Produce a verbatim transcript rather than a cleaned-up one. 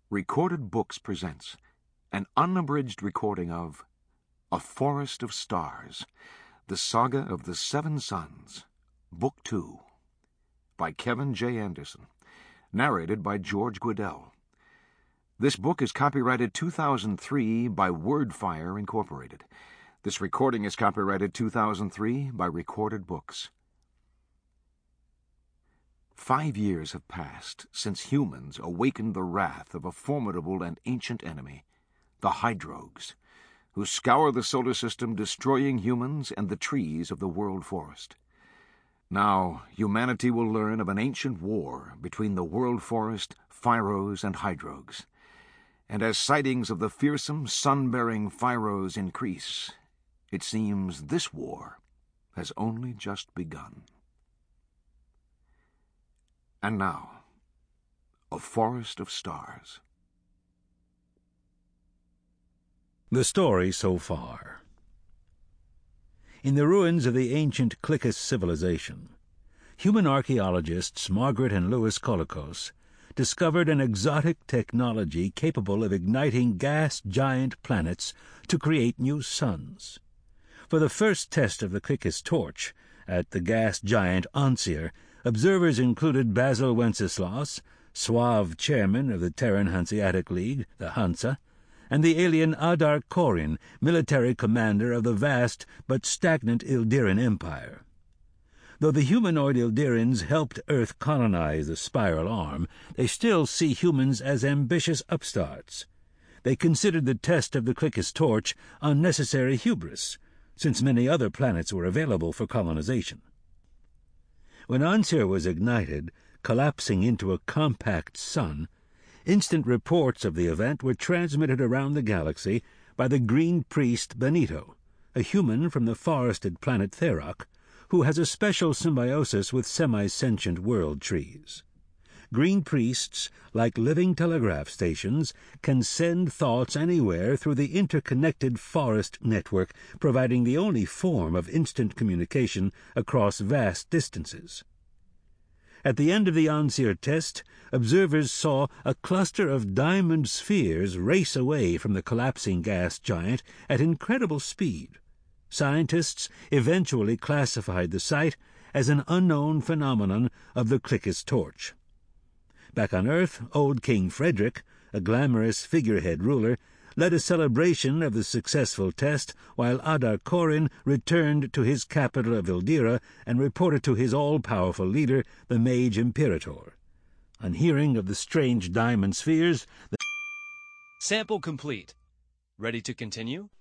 Recorded Books presents an unabridged recording of A Forest of Stars, the Saga of the Seven Sons, Book Two, by Kevin J. Anderson, narrated by George Guidell. This book is copyrighted two thousand three by Wordfire, Incorporated. This recording is copyrighted two thousand three by Recorded Books. Five years have passed since humans awakened the wrath of a formidable and ancient enemy, the Hydrogues, who scour the solar system, destroying humans and the trees of the world forest. Now, humanity will learn of an ancient war between the world forest, Fyros, and Hydrogues. And as sightings of the fearsome, sun-bearing Fyros increase, it seems this war has only just begun. And now, A Forest of Stars. The story so far. In the ruins of the ancient Clicus civilization, human archaeologists Margaret and Louis Colicos discovered an exotic technology capable of igniting gas-giant planets to create new suns. For the first test of the Clicus torch at the gas giant Ancir, observers included Basil Wenceslaus, suave chairman of the Terran Hanseatic League, the Hansa, and the alien Adar Korin, military commander of the vast but stagnant Ildiran Empire. Though the humanoid Ildirans helped Earth colonize the spiral arm, they still see humans as ambitious upstarts. They considered the test of the Clicus torch unnecessary hubris, since many other planets were available for colonization. When Ancir was ignited, collapsing into a compact sun, instant reports of the event were transmitted around the galaxy by the Green Priest Benito, a human from the forested planet Theroc, who has a special symbiosis with semi-sentient world trees. Green priests, like living telegraph stations, can send thoughts anywhere through the interconnected forest network, providing the only form of instant communication across vast distances. At the end of the Ancir test, observers saw a cluster of diamond spheres race away from the collapsing gas giant at incredible speed. Scientists eventually classified the sight as an unknown phenomenon of the Clicus torch. Back on Earth, old King Frederick, a glamorous figurehead ruler, led a celebration of the successful test, while Adar Korin returned to his capital of Ildira and reported to his all-powerful leader, the Mage Imperator. On hearing of the strange diamond spheres, the Sample complete. Ready to continue?